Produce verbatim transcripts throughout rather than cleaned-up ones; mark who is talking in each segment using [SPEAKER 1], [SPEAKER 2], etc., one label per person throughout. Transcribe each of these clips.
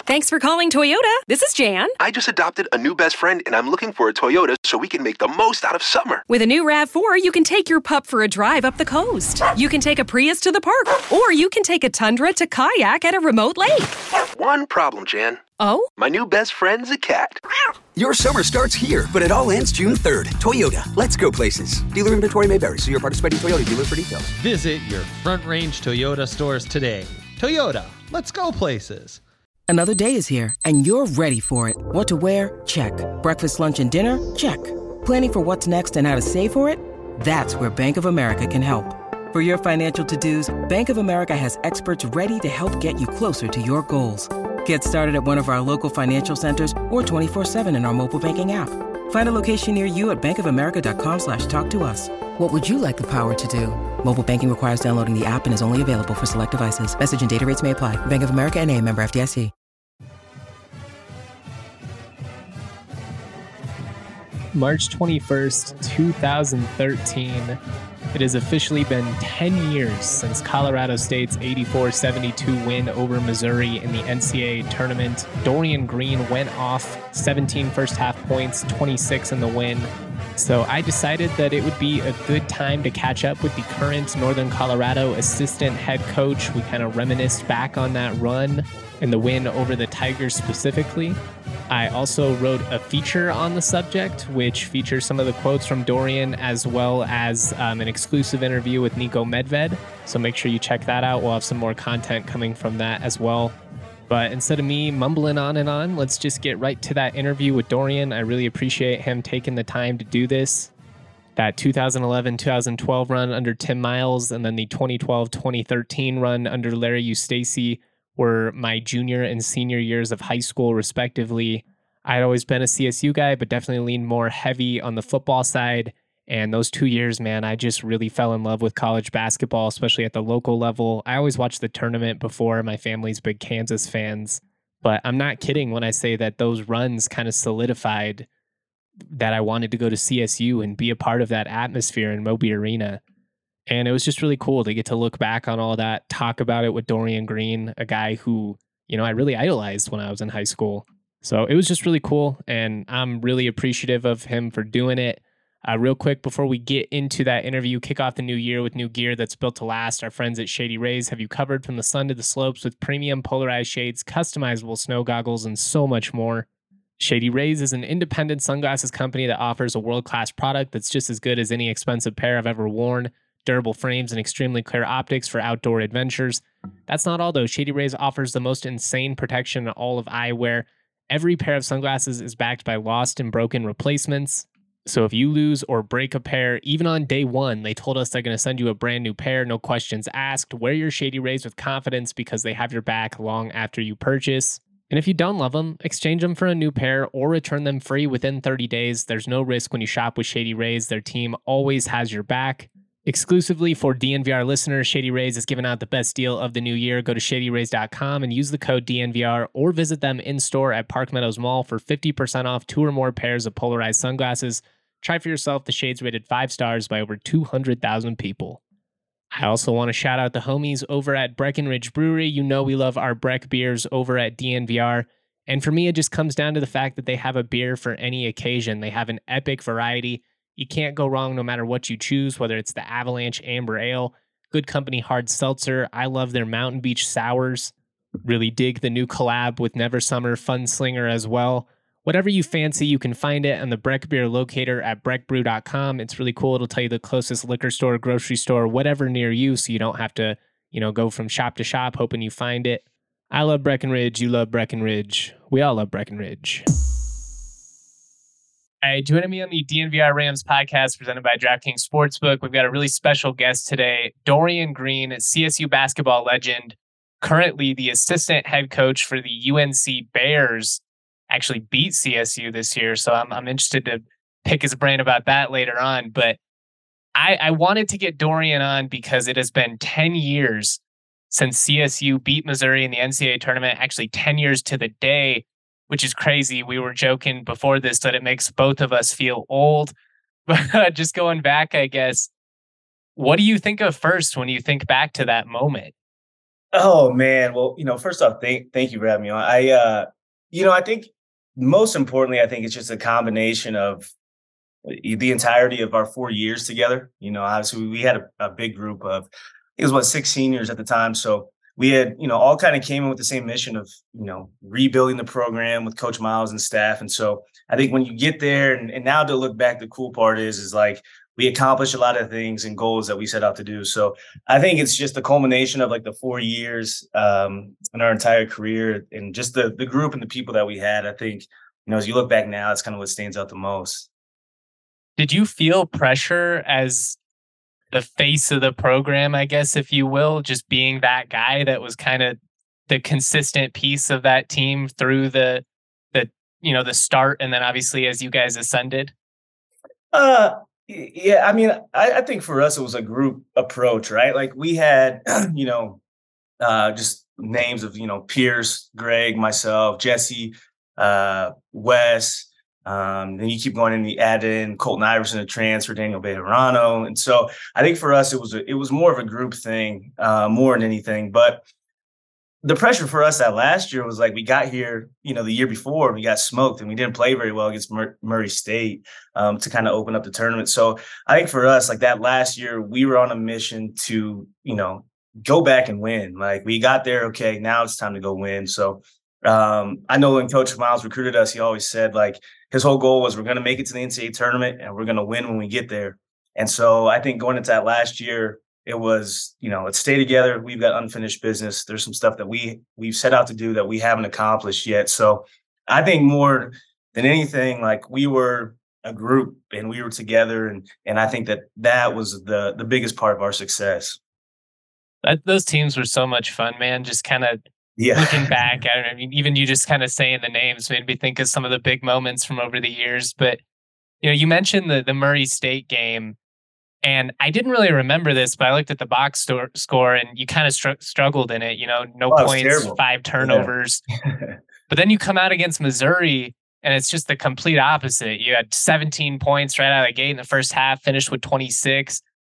[SPEAKER 1] Thanks for calling Toyota. This is Jan.
[SPEAKER 2] I just adopted a new best friend, and I'm looking for a Toyota so we can make the most out of summer.
[SPEAKER 1] With a new RAV four, you can take your pup for a drive up the coast. You can take a Prius to the park, or you can take a Tundra to kayak at a remote lake.
[SPEAKER 2] One problem, Jan.
[SPEAKER 1] Oh?
[SPEAKER 2] My new best friend's a cat.
[SPEAKER 3] Your summer starts here, but it all ends June third. Toyota, let's go places. Dealer inventory may vary. See your participating Toyota dealer for details.
[SPEAKER 4] Visit your Front Range Toyota stores today. Toyota, let's go places.
[SPEAKER 5] Another day is here, and you're ready for it. What to wear? Check. Breakfast, lunch, and dinner? Check. Planning for what's next and how to save for it? That's where Bank of America can help. For your financial to-dos, Bank of America has experts ready to help get you closer to your goals. Get started at one of our local financial centers or twenty-four seven in our mobile banking app. Find a location near you at bankofamerica.com slash talk to us. What would you like the power to do? Mobile banking requires downloading the app and is only available for select devices. Message and data rates may apply. Bank of America N A, member F D I C.
[SPEAKER 6] March twenty-first, twenty thirteen. It has officially been ten years since Colorado State's eighty-four seventy-two win over Missouri in the N C double A tournament. Dorian Green went off seventeen first half points, twenty-six in the win. So I decided that it would be a good time to catch up with the current Northern Colorado assistant head coach. We kind of reminisced back on that run and the win over the Tigers specifically. I also wrote a feature on the subject, which features some of the quotes from Dorian, as well as um, an exclusive interview with Niko Medved. So make sure you check that out. We'll have some more content coming from that as well. But instead of me mumbling on and on, let's just get right to that interview with Dorian. I really appreciate him taking the time to do this. That two thousand eleven two thousand twelve run under Tim Miles, and then the twenty twelve twenty thirteen run under Larry Eustachy were my junior and senior years of high school, respectively. I'd always been a C S U guy, but definitely leaned more heavy on the football side. And those two years, man, I just really fell in love with college basketball, especially at the local level. I always watched the tournament before. My family's big Kansas fans. But I'm not kidding when I say that those runs kind of solidified that I wanted to go to C S U and be a part of that atmosphere in Moby Arena. And it was just really cool to get to look back on all that, talk about it with Dorian Green, a guy who, you know, I really idolized when I was in high school. So it was just really cool, and I'm really appreciative of him for doing it. Uh, real quick, before we get into that interview, kick off the new year with new gear that's built to last. Our friends at Shady Rays have you covered from the sun to the slopes with premium polarized shades, customizable snow goggles, and so much more. Shady Rays is an independent sunglasses company that offers a world-class product that's just as good as any expensive pair I've ever worn. Durable frames and extremely clear optics for outdoor adventures. That's not all, though. Shady Rays offers the most insane protection in all of eyewear. Every pair of sunglasses is backed by lost and broken replacements. So if you lose or break a pair, even on day one, they told us they're going to send you a brand new pair, no questions asked. Wear your Shady Rays with confidence because they have your back long after you purchase. And if you don't love them, exchange them for a new pair or return them free within thirty days. There's no risk when you shop with Shady Rays. Their team always has your back. Exclusively for D N V R listeners, Shady Rays is giving out the best deal of the new year. Go to shady rays dot com and use the code D N V R or visit them in-store at Park Meadows Mall for fifty percent off two or more pairs of polarized sunglasses. Try for yourself the shades rated five stars by over two hundred thousand people. I also want to shout out the homies over at Breckenridge Brewery. You know we love our Breck beers over at D N V R. And for me, it just comes down to the fact that they have a beer for any occasion. They have an epic variety. You can't go wrong no matter what you choose, whether it's the Avalanche Amber Ale, Good Company Hard Seltzer. I love their Mountain Beach Sours. Really dig the new collab with Never Summer Fun Slinger as well. Whatever you fancy, you can find it on the Breck Beer locator at breck brew dot com. It's really cool. It'll tell you the closest liquor store, grocery store, whatever near you, so you don't have to, you know, go from shop to shop hoping you find it. I love Breckenridge. You love Breckenridge. We all love Breckenridge. All right, joining me on the D N V R Rams podcast presented by DraftKings Sportsbook, we've got a really special guest today, Dorian Green, C S U basketball legend, currently the assistant head coach for the U N C Bears. Actually beat C S U this year, so I'm I'm interested to pick his brain about that later on. But I, I wanted to get Dorian on because it has been ten years since C S U beat Missouri in the N C double A tournament, actually ten years to the day, which is crazy. We were joking before this that it makes both of us feel old. But just going back, I guess, what do you think of first when you think back to that moment?
[SPEAKER 7] Oh man. Well, you know, first off, thank thank you for having me on. I uh you know, I think most importantly, I think it's just a combination of the entirety of our four years together. You know, obviously we had a, a big group of it was what six seniors at the time. So we had, you know, all kind of came in with the same mission of, you know, rebuilding the program with Coach Miles and staff. And so I think when you get there and, and now to look back, the cool part is, is like we accomplished a lot of things and goals that we set out to do. So I think it's just the culmination of like the four years um, in our entire career and just the the group and the people that we had. I think, you know, as you look back now, it's kind of what stands out the most.
[SPEAKER 6] Did you feel pressure as the face of the program, I guess, if you will, just being that guy that was kind of the consistent piece of that team through the, the, you know, the start. And then obviously as you guys ascended?
[SPEAKER 7] Uh, yeah, I mean, I, I think for us, it was a group approach, right? Like we had, you know, uh, just names of, you know, Pierce, Greg, myself, Jesse, uh, Wes, Um, then you keep going and you add in Colton Iverson, a transfer, Daniel Bejarano. And so I think for us, it was a, it was more of a group thing, uh, more than anything. But the pressure for us that last year was like we got here, you know, the year before, we got smoked and we didn't play very well against Mur- Murray State um, to kind of open up the tournament. So I think for us, like that last year, we were on a mission to, you know, go back and win. Like we got there, okay, now it's time to go win. So um, I know when Coach Miles recruited us, he always said like, his whole goal was we're going to make it to the N C double A tournament and we're going to win when we get there. And so I think going into that last year, it was, you know, let's stay together. We've got unfinished business. There's some stuff that we we've set out to do that we haven't accomplished yet. So I think more than anything, like we were a group and we were together. And and I think that that was the the biggest part of our success.
[SPEAKER 6] That, those teams were so much fun, man. Just kind of Yeah. looking back at it, I mean, even you just kind of saying the names made me think of some of the big moments from over the years. But, you know, you mentioned the, the Murray State game, and I didn't really remember this, but I looked at the box store, score and you kind of str- struggled in it, you know, no
[SPEAKER 7] oh,
[SPEAKER 6] points, five turnovers. Yeah. But then you come out against Missouri and it's just the complete opposite. You had seventeen points right out of the gate in the first half, finished with twenty-six.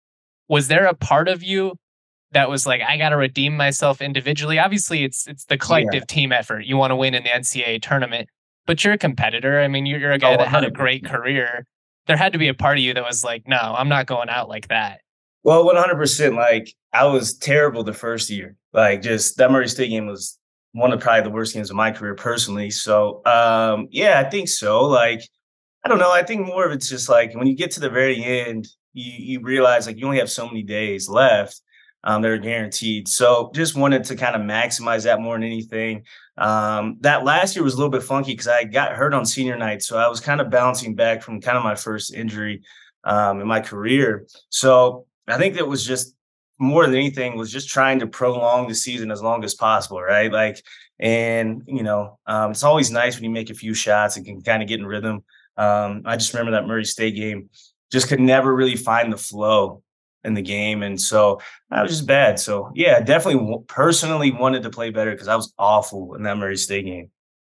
[SPEAKER 6] Was there a part of you that was like, I got to redeem myself individually? Obviously, it's it's the collective yeah. team effort. You want to win in the N C double A tournament, but you're a competitor. I mean, you're, you're a guy oh, that had a great career. There had to be a part of you that was like, no, I'm not going out like that.
[SPEAKER 7] Well, one hundred percent. Like, I was terrible the first year. Like, just that Murray State game was one of probably the worst games of my career personally. So, um, yeah, I think so. Like, I don't know. I think more of it's just like when you get to the very end, you, you realize like you only have so many days left. Um, they're guaranteed. So just wanted to kind of maximize that more than anything. Um, that last year was a little bit funky because I got hurt on senior night. So I was kind of bouncing back from kind of my first injury um, in my career. So I think that was just more than anything was just trying to prolong the season as long as possible. Right. Like, and, you know, um, it's always nice when you make a few shots and can kind of get in rhythm. Um, I just remember that Murray State game, just could never really find the flow in the game. And so that was just bad. So yeah, definitely w- personally wanted to play better because I was awful in that Murray State game.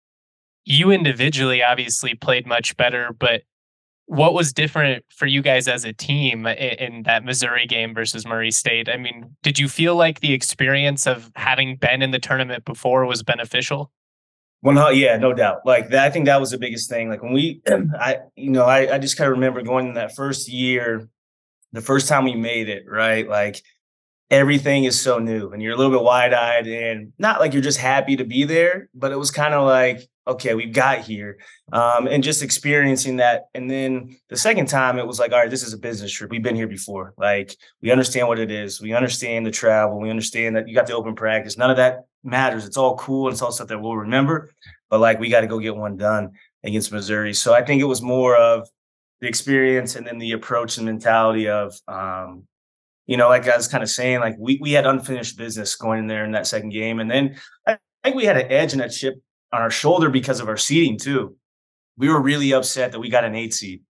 [SPEAKER 6] You individually obviously played much better, but what was different for you guys as a team in, in that Missouri game versus Murray State? I mean, did you feel like the experience of having been in the tournament before was beneficial?
[SPEAKER 7] Well, yeah, no doubt. Like that, I think that was the biggest thing. Like when we, I, you know, I, I just kind of remember going in that first year, the first time we made it, right? Like everything is so new and you're a little bit wide eyed and not like you're just happy to be there, but it was kind of like, okay, we've got here um, and just experiencing that. And then the second time it was like, all right, this is a business trip. We've been here before. Like we understand what it is. We understand the travel. We understand that you got the open practice. None of that matters. It's all cool. And it's all stuff that we'll remember, but like, we got to go get one done against Missouri. So I think it was more of the experience and then the approach and mentality of, um, you know, like I was kind of saying, like we we had unfinished business going in there in that second game. And then I think we had an edge and a chip on our shoulder because of our seeding too. We were really upset that we got an eight seed.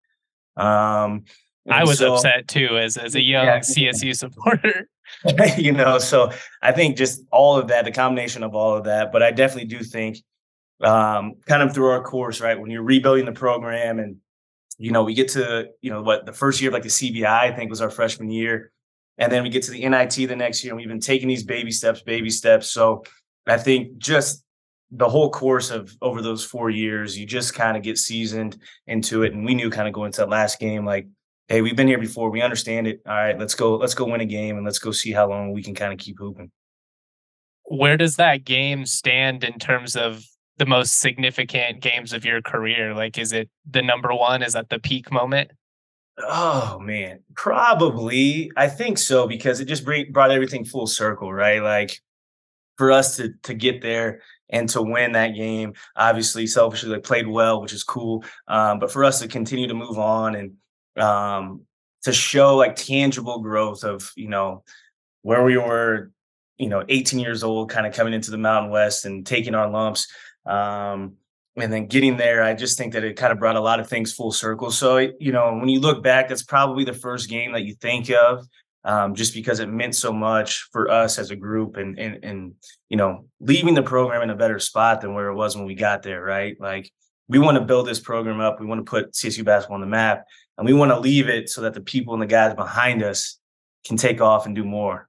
[SPEAKER 7] Um,
[SPEAKER 6] I was so, upset too, as, as a young yeah, C S U supporter.
[SPEAKER 7] You know, so I think just all of that, the combination of all of that, but I definitely do think um, kind of through our course, right, when you're rebuilding the program and, you know, we get to, you know, what the first year of like the C B I, I think was our freshman year. And then we get to the N I T the next year, and we've been taking these baby steps, baby steps. So I think just the whole course of over those four years, you just kind of get seasoned into it. And we knew kind of going into that last game, like, hey, we've been here before. We understand it. All right, let's go, let's go win a game, and let's go see how long we can kind of keep hooping.
[SPEAKER 6] Where does that game stand in terms of the most significant games of your career? Like, is it the number one? Is that the peak moment?
[SPEAKER 7] Oh, man, probably. I think so, because it just bring, brought everything full circle, right? Like, for us to to get there and to win that game, obviously, selfishly, like, played well, which is cool. Um, but for us to continue to move on and um, to show like tangible growth of, you know, where we were, you know, eighteen years old, kind of coming into the Mountain West and taking our lumps. Um, and then getting there, I just think that it kind of brought a lot of things full circle. So, you know, when you look back, that's probably the first game that you think of, um, just because it meant so much for us as a group and, and, and, you know, leaving the program in a better spot than where it was when we got there, right? Like, we want to build this program up. We want to put C S U basketball on the map, and we want to leave it so that the people and the guys behind us can take off and do more.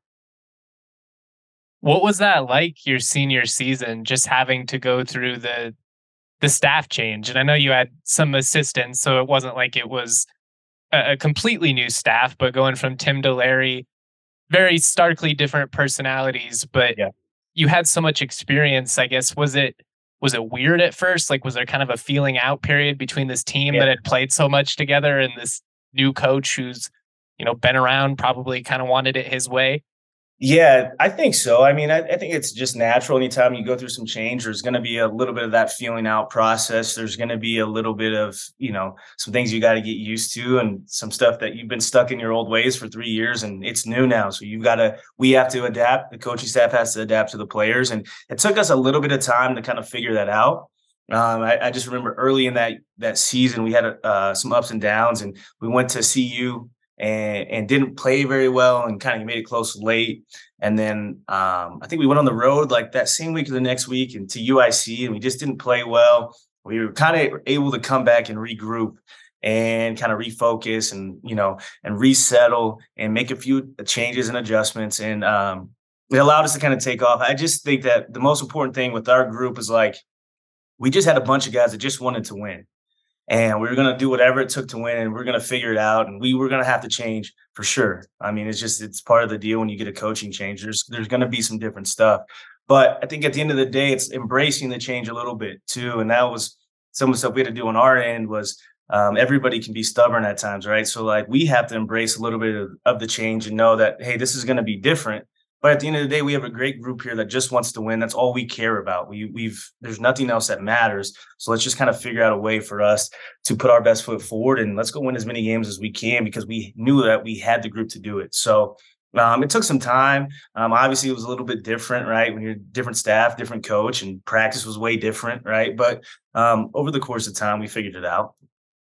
[SPEAKER 6] What was that like your senior season, just having to go through the the staff change? And I know you had some assistants, so it wasn't like it was a, a completely new staff, but going from Tim to Larry, very starkly different personalities, but
[SPEAKER 7] yeah.
[SPEAKER 6] You had so much experience. I guess, was it was it weird at first? Like, was there kind of a feeling out period between this team
[SPEAKER 7] yeah.
[SPEAKER 6] that had played so much together and this new coach who's, you know, been around, probably kind of wanted it his way?
[SPEAKER 7] Yeah, I think so. I mean, I, I think it's just natural. Anytime you go through some change, there's going to be a little bit of that feeling out process. There's going to be a little bit of, you know, some things you got to get used to, and some stuff that you've been stuck in your old ways for three years and it's new now. So you've got to, we have to adapt. The coaching staff has to adapt to the players. And it took us a little bit of time to kind of figure that out. Um, I, I just remember early in that, that season, we had uh, some ups and downs, and we went to C U and, and didn't play very well and kind of made it close late. And then um, I think we went on the road like that same week or the next week and to U I C, and we just didn't play well. We were kind of able to come back and regroup and kind of refocus and, you know, and resettle and make a few changes and adjustments. And um, it allowed us to kind of take off. I just think that the most important thing with our group is like, we just had a bunch of guys that just wanted to win. And we were going to do whatever it took to win, and we we're going to figure it out. And we were going to have to change for sure. I mean, it's just, it's part of the deal when you get a coaching change. There's, there's going to be some different stuff. But I think at the end of the day, it's embracing the change a little bit too. And that was some of the stuff we had to do on our end was um, everybody can be stubborn at times, right? So like we have to embrace a little bit of, of the change and know that, hey, this is going to be different. But at the end of the day, we have a great group here that just wants to win. That's all we care about. We, we've there's nothing else that matters. So let's just kind of figure out a way for us to put our best foot forward, and let's go win as many games as we can, because we knew that we had the group to do it. So um, it took some time. Um, obviously, it was a little bit different, right? When you're different staff, different coach, and practice was way different, right? But um, over the course of time, we figured it out.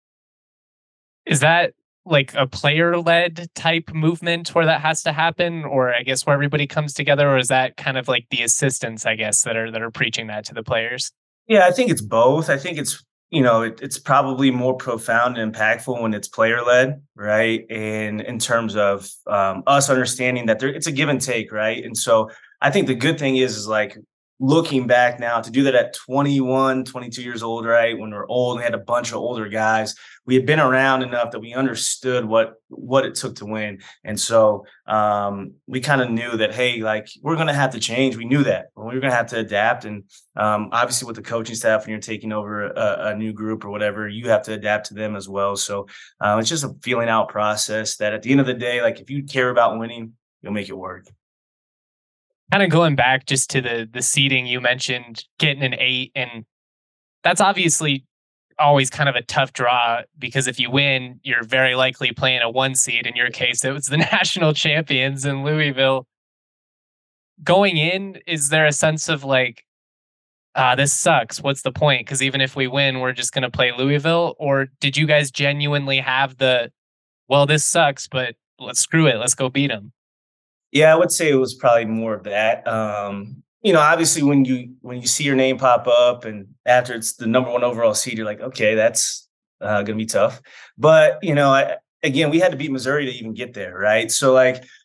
[SPEAKER 6] Is that like a player-led type movement where that has to happen, or I guess where everybody comes together, or is that kind of like the assistants, I guess, that are that are preaching that to the players?
[SPEAKER 7] Yeah, I think it's both. I think it's, you know, it, it's probably more profound and impactful when it's player-led, right? And in terms of um, us understanding that there, it's a give and take, right? And so I think the good thing is, is like, looking back now, to do that at twenty-one, twenty-two years old, right? When we're old, and we had a bunch of older guys. We had been around enough that we understood what, what it took to win. And so um, we kind of knew that, hey, like, we're going to have to change. We knew that we were going to have to adapt. And um, obviously with the coaching staff, when you're taking over a, a new group or whatever, you have to adapt to them as well. So uh, it's just a feeling out process that at the end of the day, like, if you care about winning, you'll make it work.
[SPEAKER 6] Kind of going back just to the the seeding, you mentioned getting an eight, and that's obviously always kind of a tough draw, because if you win, you're very likely playing a one seed. In your case, it was the national champions in Louisville. Going in, is there a sense of like, ah, this sucks, what's the point? Because even if we win, we're just going to play Louisville? Or did you guys genuinely have the, well, this sucks, but let's screw it, let's go beat them?
[SPEAKER 7] Yeah, I would say it was probably more of that. Um, you know, obviously when you when you see your name pop up, and after it's the number one overall seed, you're like, okay, that's uh, going to be tough. But, you know, I, again, we had to beat Missouri to even get there, right? So, like,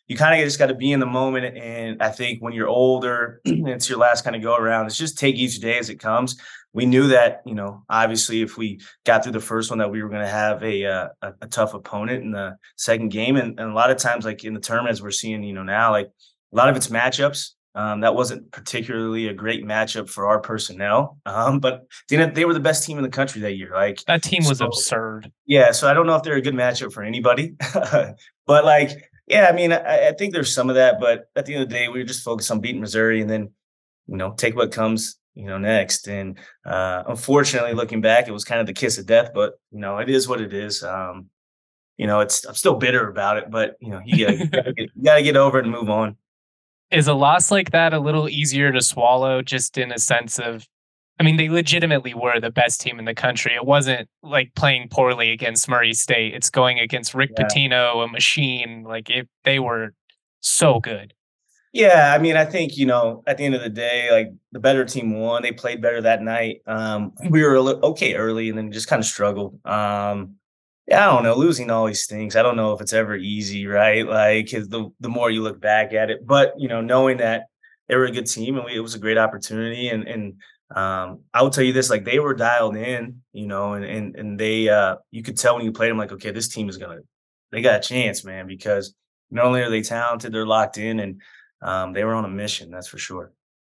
[SPEAKER 7] you kind of just got to be in the moment. And I think when you're older, it's your last kind of go around. It's just take each day as it comes. We knew that, you know, obviously if we got through the first one that we were going to have a, uh, a a tough opponent in the second game. And, and a lot of times, like in the tournament, as we're seeing, you know, now, like a lot of it's matchups. Um, that wasn't particularly a great matchup for our personnel, um, but they, they were the best team in the country that year. Like
[SPEAKER 6] that team was
[SPEAKER 7] so,
[SPEAKER 6] absurd.
[SPEAKER 7] Yeah, so I don't know if they're a good matchup for anybody, but like, yeah, I mean, I, I think there's some of that, but at the end of the day, we were just focused on beating Missouri, and then, you know, take what comes, you know, next. And uh, unfortunately, looking back, it was kind of the kiss of death, but you know, it is what it is. Um, you know, it's I'm still bitter about it, but you know, you gotta, you gotta, get, you gotta get over it and move on.
[SPEAKER 6] Is a loss like that a little easier to swallow, just in a sense of, I mean, they legitimately were the best team in the country. It wasn't like playing poorly against Murray State. It's going against Rick yeah. Pitino, a machine. Like it, they were so good.
[SPEAKER 7] Yeah, I mean, I think, you know, at the end of the day, like the better team won. They played better that night. Um, we were a little, okay early and then just kind of struggled. Um, Yeah, I don't know. Losing always stinks. I don't know if it's ever easy, right? Like, 'cause the the more you look back at it, but you know, knowing that they were a good team and we, it was a great opportunity, and and um, I will tell you this: like they were dialed in, you know, and and and they, uh, you could tell when you played them, like, okay, this team is gonna, they got a chance, man, because not only are they talented, they're locked in, and um, they were on a mission, that's for sure.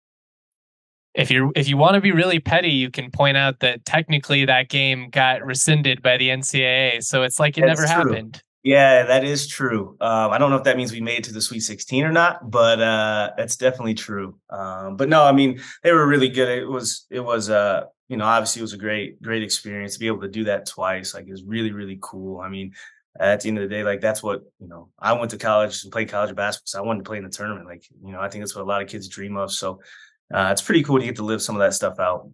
[SPEAKER 6] If you if you want to be really petty, you can point out that technically that game got rescinded by the N C double A, so it's like it
[SPEAKER 7] That's
[SPEAKER 6] never
[SPEAKER 7] true.
[SPEAKER 6] happened.
[SPEAKER 7] Yeah, that is true. Um, I don't know if that means we made it to the Sweet sixteen or not, but uh, that's definitely true. Um, but no, I mean, they were really good. It was it was uh, you know, obviously it was a great great experience to be able to do that twice. Like, it was really really cool. I mean, at the end of the day, like that's what, you know, I went to college and played college basketball, so I wanted to play in the tournament. Like, you know, I think that's what a lot of kids dream of. So. Uh, it's pretty cool to get to live some of that stuff out.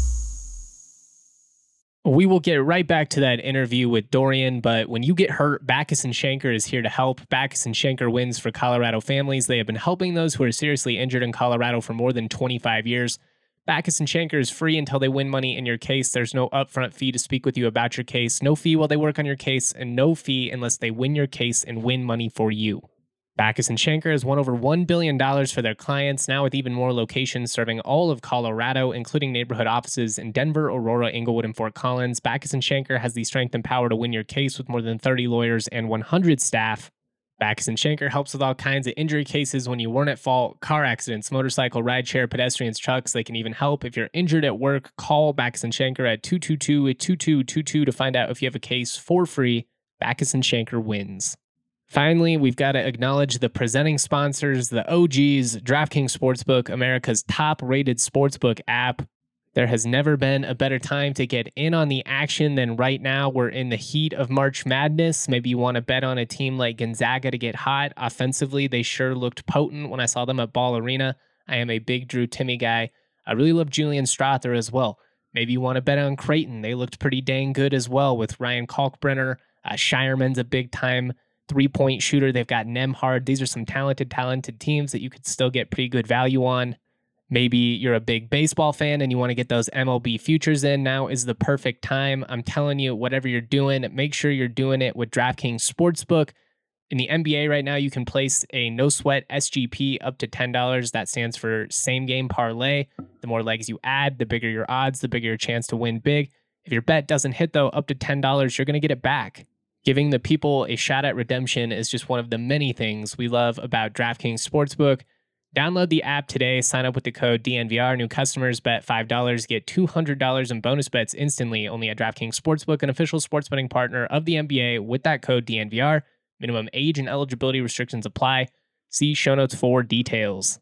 [SPEAKER 6] We will get right back to that interview with Dorian, but when you get hurt, Backus and Schenker is here to help. Backus and Schenker wins for Colorado families. They have been helping those who are seriously injured in Colorado for more than twenty-five years. Backus and Schenker is free until they win money in your case. There's no upfront fee to speak with you about your case, no fee while they work on your case, and no fee unless they win your case and win money for you. Backus and Schenker has won over one billion dollars for their clients, now with even more locations serving all of Colorado, including neighborhood offices in Denver, Aurora, Inglewood, and Fort Collins. Backus and Schenker has the strength and power to win your case with more than thirty lawyers and one hundred staff. Backus and Schenker helps with all kinds of injury cases when you weren't at fault, car accidents, motorcycle, rideshare, pedestrians, trucks. They can even help if you're injured at work. Call Backus and Schenker at two two two, two two two two to find out if you have a case for free. Backus and Schenker wins. Finally, we've got to acknowledge the presenting sponsors, the O Gs, DraftKings Sportsbook, America's top-rated sportsbook app. There has never been a better time to get in on the action than right now. We're in the heat of March Madness. Maybe you want to bet on a team like Gonzaga to get hot. Offensively, they sure looked potent when I saw them at Ball Arena. I am a big Drew Timme guy. I really love Julian Strawther as well. Maybe you want to bet on Creighton. They looked pretty dang good as well with Ryan Kalkbrenner. Uh, Shireman's a big-time three-point shooter. They've got Nemhard. These are some talented, talented teams that you could still get pretty good value on. Maybe you're a big baseball fan and you want to get those M L B futures in. Now is the perfect time. I'm telling you, whatever you're doing, make sure you're doing it with DraftKings Sportsbook. In the N B A right now, you can place a no-sweat S G P up to ten dollars. That stands for same-game parlay. The more legs you add, the bigger your odds, the bigger your chance to win big. If your bet doesn't hit, though, up to ten dollars, you're going to get it back. Giving the people a shot at redemption is just one of the many things we love about DraftKings Sportsbook. Download the app today, sign up with the code D N V R. New customers bet five dollars, get two hundred dollars in bonus bets instantly only at DraftKings Sportsbook, an official sports betting partner of the N B A with that code D N V R. Minimum age and eligibility restrictions apply. See show notes for details.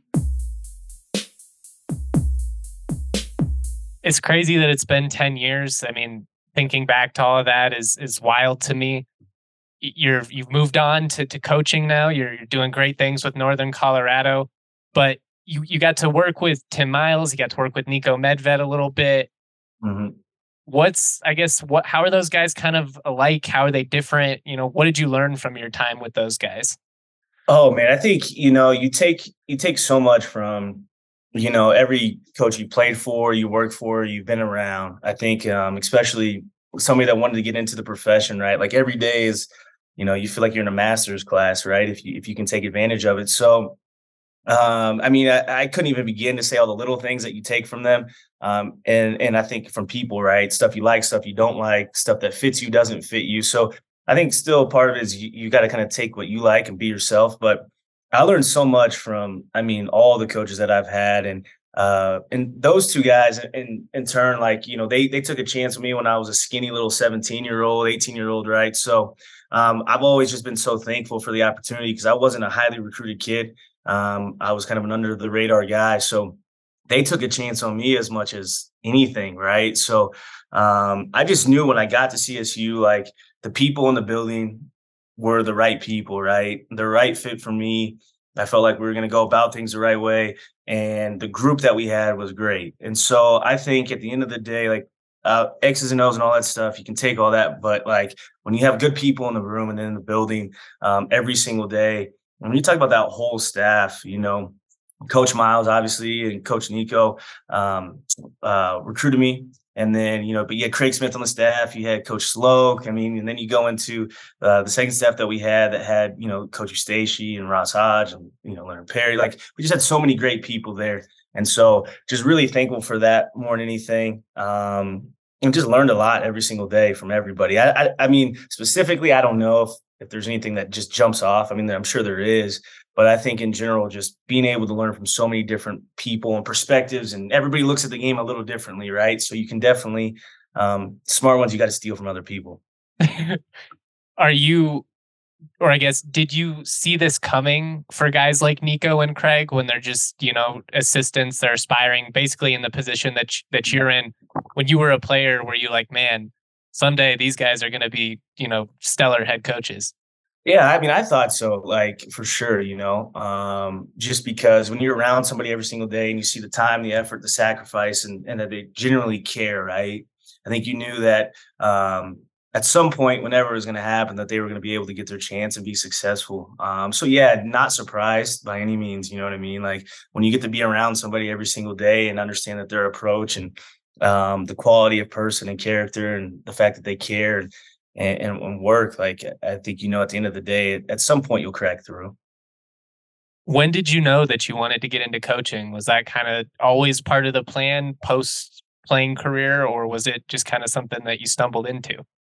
[SPEAKER 6] It's crazy that it's been ten years. I mean, thinking back to all of that is is wild to me. You're you've moved on to, to coaching now. You're you're doing great things with Northern Colorado, but you you got to work with Tim Miles. You got to work with Nico Medved a little bit.
[SPEAKER 7] Mm-hmm.
[SPEAKER 6] What's I guess what how are those guys kind of alike? How are they different? You know, what did you learn from your time with those guys?
[SPEAKER 7] Oh man, I think you know you take you take so much from you know every coach you played for, you worked for, you've been around. I think um, especially somebody that wanted to get into the profession, right? Like every day is you know, you feel like you're in a master's class, right? If you if you can take advantage of it. So um, I mean, I, I couldn't even begin to say all the little things that you take from them. Um, and and I think from people, right? Stuff you like, stuff you don't like, stuff that fits you, doesn't fit you. So I think still part of it is you, you got to kind of take what you like and be yourself. But I learned so much from, I mean, all the coaches that I've had, and uh, and those two guys in in turn, like, you know, they they took a chance on me when I was a skinny little seventeen year old, eighteen year old, right? So um, I've always just been so thankful for the opportunity because I wasn't a highly recruited kid. Um, I was kind of an under the radar guy. So they took a chance on me as much as anything, right? So um, I just knew when I got to C S U, like the people in the building were the right people, right? The right fit for me. I felt like we were going to go about things the right way. And the group that we had was great. And so I think at the end of the day, like uh, X's and O's and all that stuff, you can take all that. But like when you have good people in the room and in the building um, every single day, when you talk about that whole staff, you know, Coach Miles, obviously, and Coach Nico um, uh, recruited me. And then, you know, but you had Craig Smith on the staff, you had Coach Sloak. I mean, and then you go into uh, the second staff that we had that had, you know, Coach Eustace and Ross Hodge and, you know, Leonard Perry. Like, we just had so many great people there. And so just really thankful for that more than anything. Um, and just learned a lot every single day from everybody. I, I, I mean, specifically, I don't know if, if there's anything that just jumps off. I mean, I'm sure there is. But I think in general, just being able to learn from so many different people and perspectives, and everybody looks at the game a little differently, right? So you can definitely, um, smart ones you got to steal from other people.
[SPEAKER 6] Are you, or I guess, did you see this coming for guys like Nico and Craig when they're just, you know, assistants, they're aspiring basically in the position that, that you're in? When you were a player, were you like, man, someday these guys are going to be, you know, stellar head coaches?
[SPEAKER 7] Yeah, I mean, I thought so, like, for sure, you know, um, just because when you're around somebody every single day and you see the time, the effort, the sacrifice, and, and that they genuinely care, right? I think you knew that um, at some point, whenever it was going to happen, that they were going to be able to get their chance and be successful. Um, so, yeah, not surprised by any means, you know what I mean? Like, when you get to be around somebody every single day and understand that their approach and um, the quality of person and character and the fact that they care and And, and work, like, I think, you know, at the end of the day, at some point you'll crack through.
[SPEAKER 6] When did you know that you wanted to get into coaching? Was that kind of always part of the plan post playing career, or was it just kind of something that you stumbled into?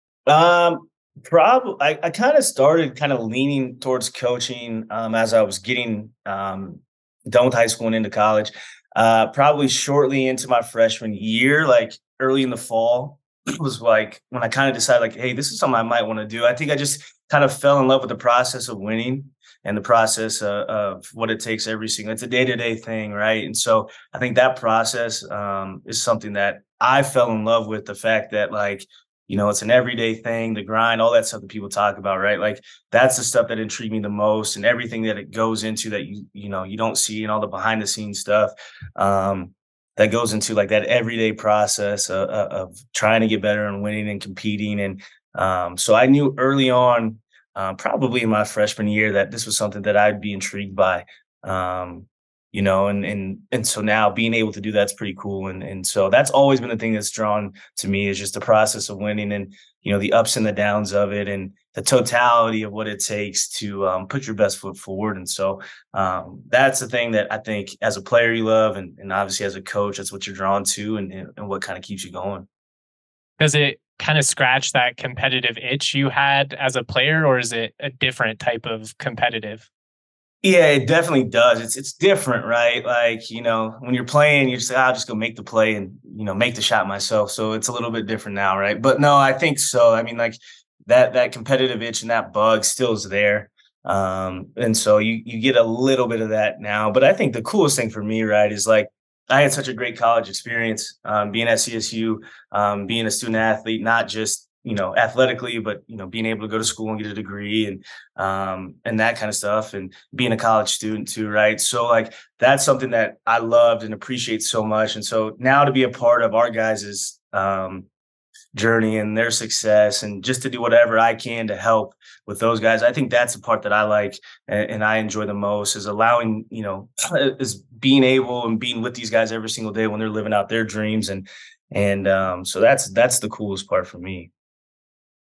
[SPEAKER 7] Um, probably, I, I kind of started kind of leaning towards coaching um, as I was getting um, done with high school and into college. Uh, probably shortly into my freshman year, like early in the fall. It was like when I kind of decided, like, hey, this is something I might want to do. I think I just kind of fell in love with the process of winning and the process uh, of what it takes every single, it's a day-to-day thing, right? And so I think that process um, is something that I fell in love with, the fact that, like, you know, it's an everyday thing, the grind, all that stuff that people talk about, right? Like, that's the stuff that intrigued me the most, and everything that it goes into that, you, you know, you don't see, and all the behind the scenes stuff. Um, that goes into like that everyday process of, of trying to get better and winning and competing. And um, so I knew early on, uh, probably in my freshman year, that this was something that I'd be intrigued by, um, you know, and, and, and so now being able to do that's pretty cool. And, and so that's always been the thing that's drawn to me, is just the process of winning and, you know, the ups and the downs of it, and the totality of what it takes to um, put your best foot forward. And so um, that's the thing that I think as a player you love, and, and obviously as a coach, that's what you're drawn to, and, and what kind of keeps you going.
[SPEAKER 6] Does it kind of scratch that competitive itch you had as a player, or is it a different type of competitive?
[SPEAKER 7] Yeah, it definitely does. It's it's different, right? Like, you know, when you're playing, you just say, I'll just go make the play and, you know, make the shot myself. So it's a little bit different now, right? But no, I think so. I mean, like, that that competitive itch and that bug still is there. Um, and so you you get a little bit of that now. But I think the coolest thing for me, right, is like, I had such a great college experience, um, being at C S U, um, being a student athlete, not just, you know, athletically, but, you know, being able to go to school and get a degree and, um, and that kind of stuff, and being a college student too. Right. So like, that's something that I loved and appreciate so much. And so now to be a part of our guys's, um, journey and their success, and just to do whatever I can to help with those guys, I think that's the part that I like and, and I enjoy the most, is allowing, you know, is being able and being with these guys every single day when they're living out their dreams. And, and, um, so that's, that's the coolest part for me.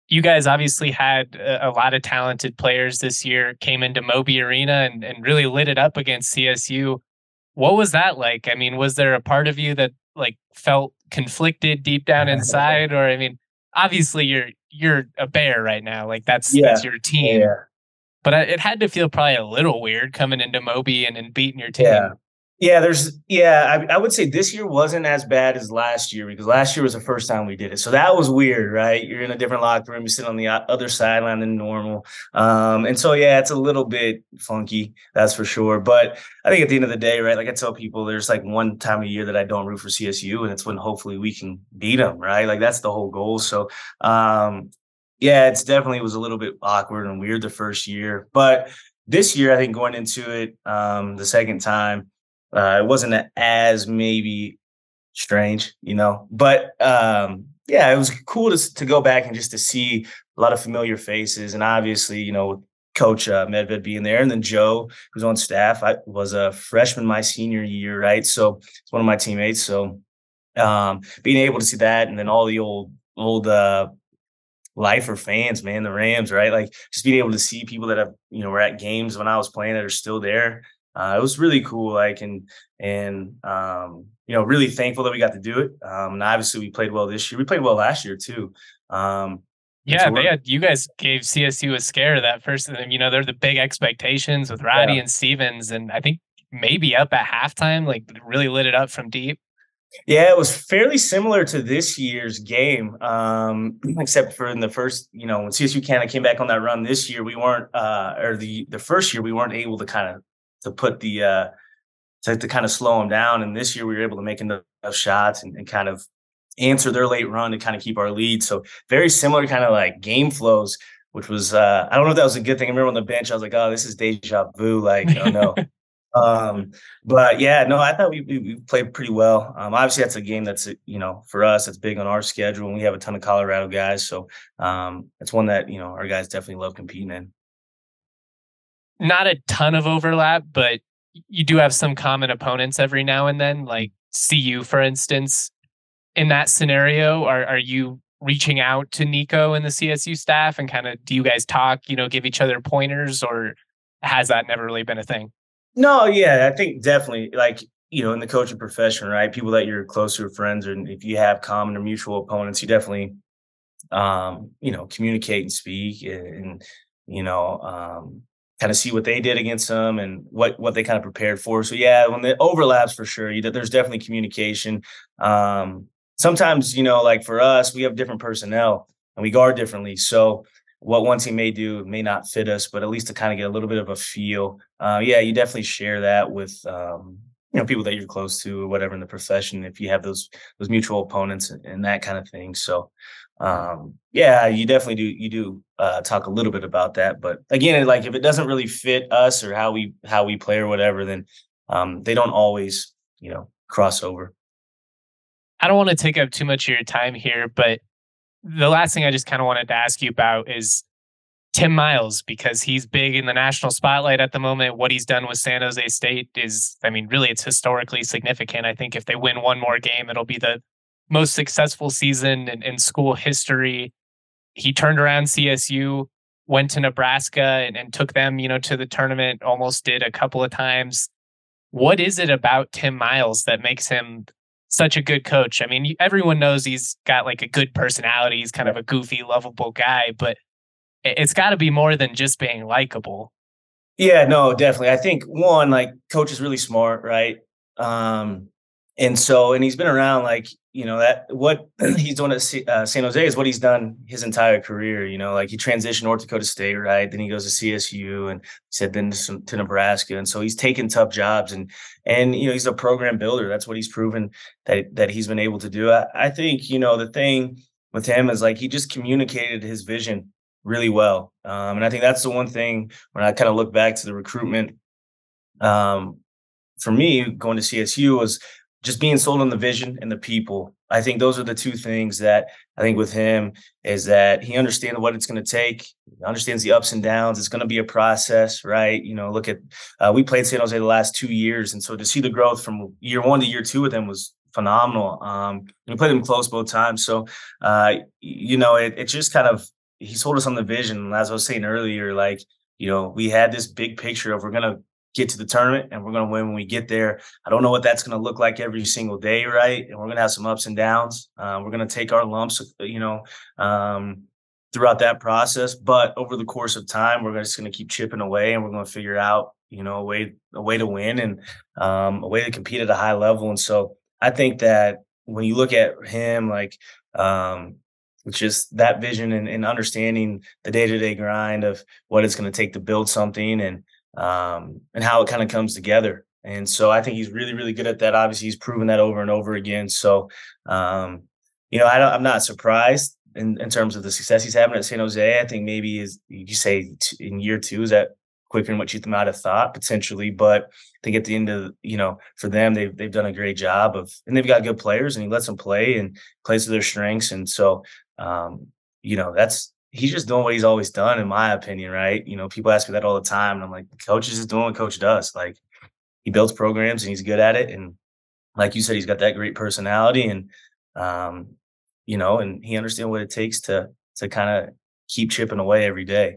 [SPEAKER 6] you guys obviously had a, a lot of talented players this year, came into Moby Arena and, and really lit it up against C S U. What was that like? I mean, was there a part of you that like felt conflicted deep down inside? Or, I mean, obviously you're, you're a Bear right now. Like that's,
[SPEAKER 7] Yeah.
[SPEAKER 6] that's your team.
[SPEAKER 7] Yeah.
[SPEAKER 6] But it had to feel probably a little weird coming into Moby and, and beating your team.
[SPEAKER 7] Yeah. Yeah, there's, yeah, I, I would say this year wasn't as bad as last year because last year was the first time we did it. So that was weird, right? You're in a different locker room, you sit on the other sideline than normal. Um, and so, yeah, it's a little bit funky, that's for sure. But I think at the end of the day, right, like I tell people, there's like one time a year that I don't root for C S U, and it's when hopefully we can beat them, right? Like that's the whole goal. So, um, yeah, it's definitely was a little bit awkward and weird the first year. But this year, I think going into it um, the second time, Uh, it wasn't as maybe strange, you know, but um, yeah, it was cool to to go back and just to see a lot of familiar faces, and obviously, you know, Coach uh, Medved being there, and then Joe, who's on staff. I was a freshman my senior year, right? So it's one of my teammates. So um, being able to see that, and then all the old old uh, lifer fans, man, the Rams, right? Like just being able to see people that have, you know, were at games when I was playing that are still there. Uh, it was really cool, like, and, and, um, you know, really thankful that we got to do it. Um, and obviously we played well this year. We played well last year too. Um,
[SPEAKER 6] yeah, so they had, you guys gave C S U a scare that first, you know, they're the big expectations with Roddy yeah. and Stevens. And I think maybe up at halftime, like really lit it up from deep.
[SPEAKER 7] Yeah, it was fairly similar to this year's game, um, except for in the first, you know, when C S U kind of came back on that run this year, we weren't, uh, or the, the first year we weren't able to kind of, to put the uh to, to kind of slow them down. And this year we were able to make enough shots and, and kind of answer their late run to kind of keep our lead. So very similar kind of like game flows, which was uh I don't know if that was a good thing. I remember on the bench I was like, oh, this is deja vu, like oh no. um but yeah, no, I thought we, we we played pretty well. Um obviously that's a game that's, you know, for us it's big on our schedule, and we have a ton of Colorado guys, so um it's one that, you know, our guys definitely love competing in.
[SPEAKER 6] Not a ton of overlap, but you do have some common opponents every now and then, like C U, for instance. In that scenario, are are you reaching out to Nico and the C S U staff and kind of, do you guys talk, you know, give each other pointers, or has that never really been a thing?
[SPEAKER 7] No, yeah, I think definitely, like, you know, in the coaching profession, right? People that you're close to, friends, or if you have common or mutual opponents, you definitely, um, you know, communicate and speak and, you know, um, kind of see what they did against them and what, what they kind of prepared for. So yeah, when the overlaps for sure, you, there's definitely communication. Um, sometimes, you know, like for us, we have different personnel and we guard differently. So what one team may do may not fit us, but at least to kind of get a little bit of a feel. Uh, yeah, you definitely share that with, um, you know, people that you're close to or whatever in the profession, if you have those, those mutual opponents and, and that kind of thing. So um, yeah, you definitely do. You do uh, talk a little bit about that, but again, like if it doesn't really fit us or how we, how we play or whatever, then um, they don't always, you know, cross over.
[SPEAKER 6] I don't want to take up too much of your time here, but the last thing I just kind of wanted to ask you about is Tim Miles, because he's big in the national spotlight at the moment. What he's done with San Jose State is, I mean, really, it's historically significant. I think if they win one more game, it'll be the most successful season in, in school history. He turned around C S U, went to Nebraska and, and took them, you know, to the tournament, almost did a couple of times. What is it about Tim Miles that makes him such a good coach? I mean, everyone knows he's got like a good personality. He's kind of a goofy, lovable guy, but it's got to be more than just being likable.
[SPEAKER 7] Yeah, no, definitely. I think one, like, coach is really smart, right? Um, and so, and he's been around, like, you know, that what he's doing at C, uh, San Jose is what he's done his entire career. You know, like he transitioned North Dakota State, right? Then he goes to C S U and said then to, to Nebraska. And so he's taken tough jobs and, and, you know, he's a program builder. That's what he's proven that, that he's been able to do. I, I think, you know, the thing with him is like, he just communicated his vision really well. Um, and I think that's the one thing when I kind of look back to the recruitment, um, for me going to C S U was just being sold on the vision and the people. I think those are the two things that I think with him is that he understands what it's going to take, he understands the ups and downs. It's going to be a process, right? You know, look at, uh, we played San Jose the last two years. And so to see the growth from year one to year two with them was phenomenal. Um, we played them close both times. So, uh, you know, it, it just kind of, he sold us on the vision. As I was saying earlier, like, you know, we had this big picture of we're going to get to the tournament and we're going to win when we get there. I don't know what that's going to look like every single day, right? And we're going to have some ups and downs. Uh, we're going to take our lumps, you know, um, throughout that process. But over the course of time, we're just going to keep chipping away, and we're going to figure out, you know, a way a way to win and um, a way to compete at a high level. And so I think that when you look at him, like, um, it's just that vision and, and understanding the day-to-day grind of what it's going to take to build something, and um, and how it kind of comes together. And so I think he's really, really good at that. Obviously, he's proven that over and over again. So, um, you know, I don't, I'm not surprised in, in terms of the success he's having at San Jose. I think maybe is you say t- in year two, is that quicker than what you might have thought potentially, but I think at the end of, you know, for them, they've, they've done a great job of, and they've got good players, and he lets them play and plays to their strengths. And so, um, you know, that's, he's just doing what he's always done, in my opinion. Right. You know, people ask me that all the time, and I'm like, coach is just doing what coach does. Like, he builds programs and he's good at it. And like you said, he's got that great personality, and, um, you know, and he understands what it takes to, to kind of keep chipping away every day.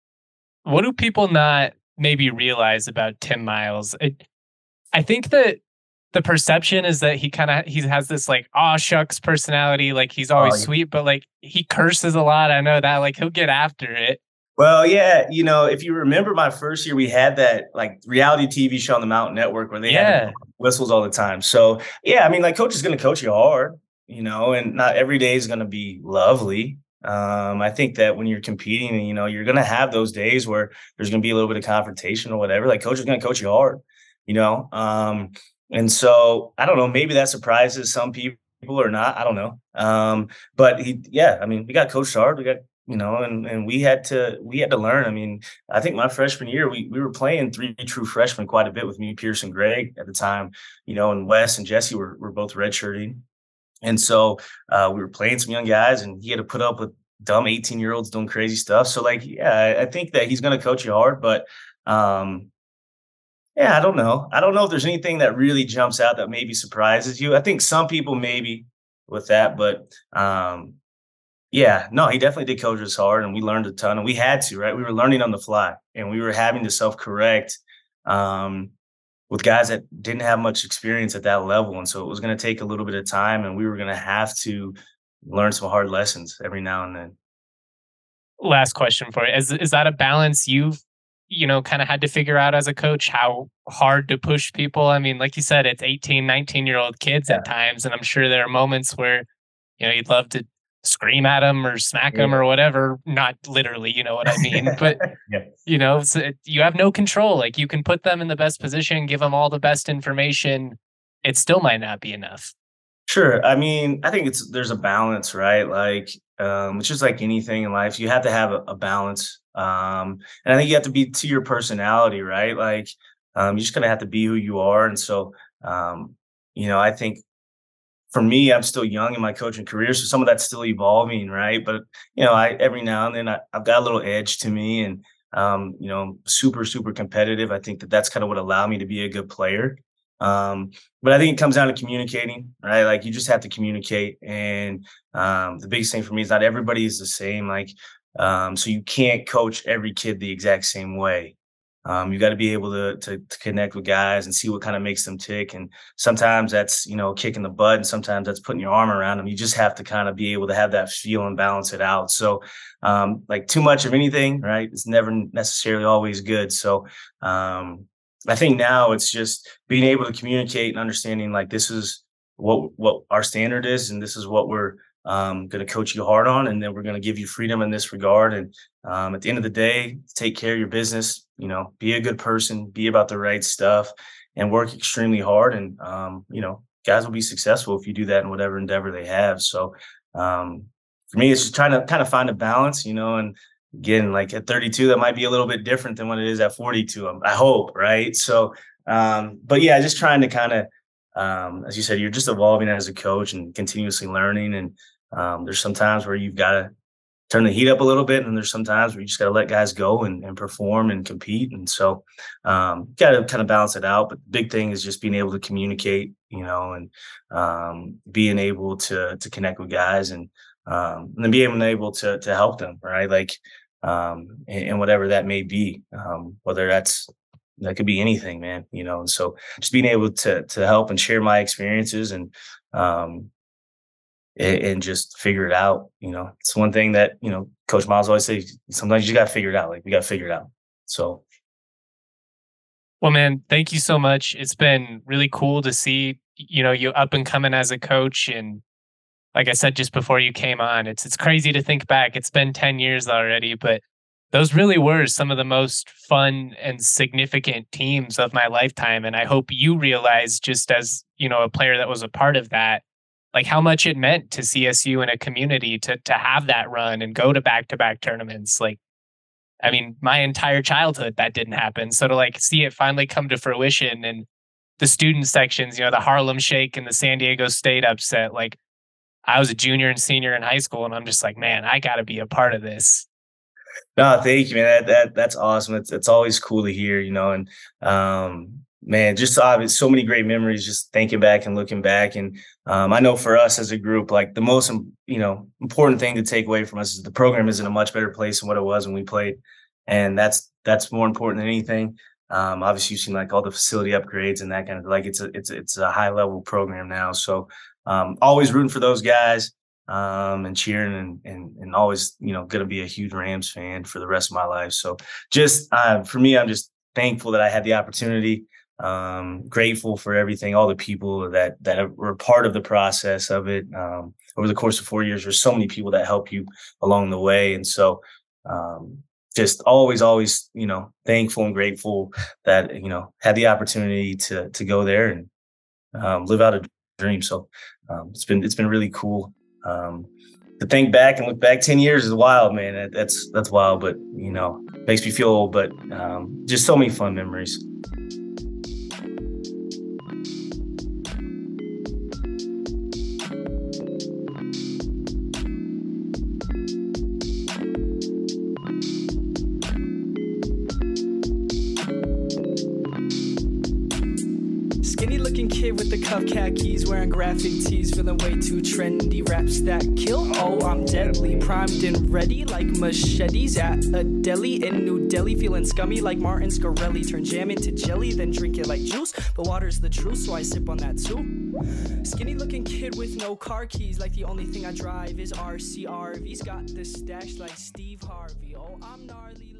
[SPEAKER 6] What do people not maybe realize about Tim Miles? It, I think that the perception is that he kind of, he has this like, aw shucks personality. Like, he's always
[SPEAKER 7] Oh, yeah.
[SPEAKER 6] sweet, but like he curses a lot. I know that, like, he'll get after it.
[SPEAKER 7] Well, yeah, you know, if you remember my first year, we had that like reality T V show on the Mountain Network where they
[SPEAKER 6] Yeah.
[SPEAKER 7] had whistles all the time. So, yeah, I mean, like, coach is going to coach you hard, you know, and not every day is going to be lovely. Um, I think that when you're competing, you know, you're going to have those days where there's going to be a little bit of confrontation or whatever. Like, coach is going to coach you hard, you know. Um, and so I don't know, maybe that surprises some people or not. I don't know. Um, but he, yeah, I mean, we got coached hard. We got, you know, and, and we had to, we had to learn. I mean, I think my freshman year, we, we were playing three true freshmen quite a bit with me, Pierce and Greg at the time, you know, and Wes and Jesse were, were both redshirting. And so uh, we were playing some young guys, and he had to put up with dumb eighteen year olds doing crazy stuff. So like, yeah, I, I think that he's going to coach you hard, but um, yeah, I don't know. I don't know if there's anything that really jumps out that maybe surprises you. I think some people maybe with that, but um, yeah, no, he definitely did coach us hard, and we learned a ton, and we had to, right? We were learning on the fly, and we were having to self-correct um, with guys that didn't have much experience at that level. And so it was going to take a little bit of time, and we were going to have to learn some hard lessons every now and then.
[SPEAKER 6] Last question for you. Is, is that a balance you've, you know, kind of had to figure out as a coach, how hard to push people? I mean, like you said, it's eighteen, nineteen year old kids yeah. at times. And I'm sure there are moments where, you know, you'd love to scream at them or smack yeah. them or whatever. Not literally, you know what I mean? But, yeah. you know, so it, you have no control. Like, you can put them in the best position, give them all the best information. It still might not be enough.
[SPEAKER 7] Sure. I mean, I think it's, there's a balance, right? Like, um, it's just like anything in life. You have to have a, a balance. Um, and I think you have to be to your personality, right? Like, um, you're just going to have to be who you are. And so, um, you know, I think for me, I'm still young in my coaching career, so some of that's still evolving, right? But, you know, I every now and then I, I've got a little edge to me, and, um, you know, super, super competitive. I think that that's kind of what allowed me to be a good player. Um, but I think it comes down to communicating, right? Like, you just have to communicate. And um, the biggest thing for me is not everybody is the same. Like, um, so you can't coach every kid the exact same way. Um, you got to be able to, to to connect with guys and see what kind of makes them tick. And sometimes that's, you know, kicking the butt, and sometimes that's putting your arm around them. You just have to kind of be able to have that feel and balance it out. So um, like, too much of anything, right, it's never necessarily always good. So um, I think now it's just being able to communicate and understanding, like, this is what what our standard is, and this is what we're um, going to coach you hard on, and then we're going to give you freedom in this regard. And um, at the end of the day, take care of your business. You know, be a good person, be about the right stuff, and work extremely hard. And um, you know, guys will be successful if you do that in whatever endeavor they have. So um, for me, it's just trying to kind of find a balance. You know, and again, like at thirty-two, that might be a little bit different than what it is at forty-two. I hope, right? So, um, but yeah, just trying to kind of, um, as you said, you're just evolving as a coach and continuously learning. And um, there's some times where you've got to turn the heat up a little bit, and there's some times where you just got to let guys go and, and perform and compete. And so, um, got to kind of balance it out. But the big thing is just being able to communicate, you know, and um, being able to to connect with guys and um, and then being able to to help them, right? Like, um, and, and whatever that may be, um, whether that's that could be anything, man, you know. And so just being able to to help and share my experiences and um and, and just figure it out, you know. It's one thing that, you know, Coach Miles always says, sometimes you got to figure it out. Like, we got to figure it out. So.
[SPEAKER 6] Well, man, thank you so much. It's been really cool to see, you know, you up and coming as a coach. And like I said just before you came on, it's it's crazy to think back. It's been ten years already, but those really were some of the most fun and significant teams of my lifetime. And I hope you realize, just as, you know, a player that was a part of that, like how much it meant to C S U in a community to to have that run and go to back-to-back tournaments. Like, I mean, my entire childhood, that didn't happen. So to like see it finally come to fruition, and the student sections, you know, the Harlem Shake and the San Diego State upset, like I was a junior and senior in high school, and I'm just like, man, I got to be a part of this.
[SPEAKER 7] No, thank you, man. That, that that's awesome. It's it's always cool to hear, you know, and um, man, just obvious, so many great memories, just thinking back and looking back. And um, I know for us as a group, like the most, you know, important thing to take away from us is the program is in a much better place than what it was when we played. And that's, that's more important than anything. Um, obviously you've seen like all the facility upgrades and that kind of, like, it's a, it's, it's a high level program now. So um, always rooting for those guys um, and cheering and, and, and always, you know, going to be a huge Rams fan for the rest of my life. So just uh, for me, I'm just thankful that I had the opportunity. Um, grateful for everything, all the people that that were part of the process of it. Um, over the course of four years, there's so many people that help you along the way. And so um, just always, always, you know, thankful and grateful that, you know, had the opportunity to to go there and um, live out a dream. So um, it's been it's been really cool. Um, to think back and look back, ten years is wild, man. That, that's that's wild, but, you know, makes me feel old, but um, just so many fun memories.
[SPEAKER 8] Skinny looking kid with the cuff khakis, wearing graphic tees, feeling way too trendy. Raps that kill, oh I'm deadly, primed and ready like machetes at a deli in New Delhi. Feeling scummy like Martin Scarelli, turn jam into jelly, then drink it like juice. But water's the truth, so I sip on that too. Skinny looking kid with no car keys, like the only thing I drive is R C R V's. Got the stash like Steve Harvey, oh I'm gnarly.